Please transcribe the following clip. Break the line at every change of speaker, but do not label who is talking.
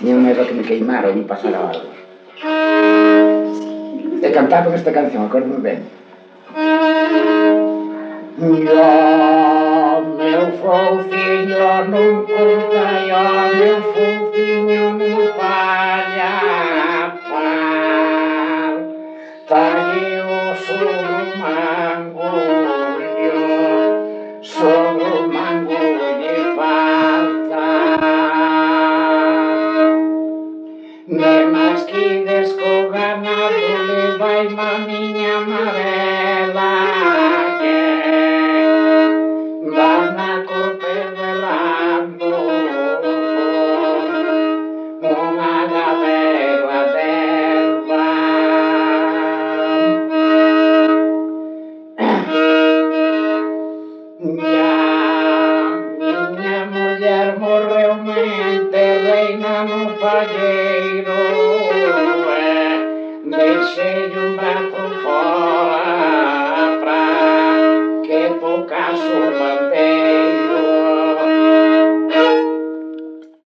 Tiña un medo a que me queimara ou me pasara algo. E cantaban esta canción, acordo ben. Meu fouciño nun curta e meu fouciño nun falla pal. Talle-o sobre o mango lle falta. Ne máis que desco ganado levai má miña marela que van na corte velando unha gadela d'erva. Miña muller morreu mente reina no palleiro, deixei un brazo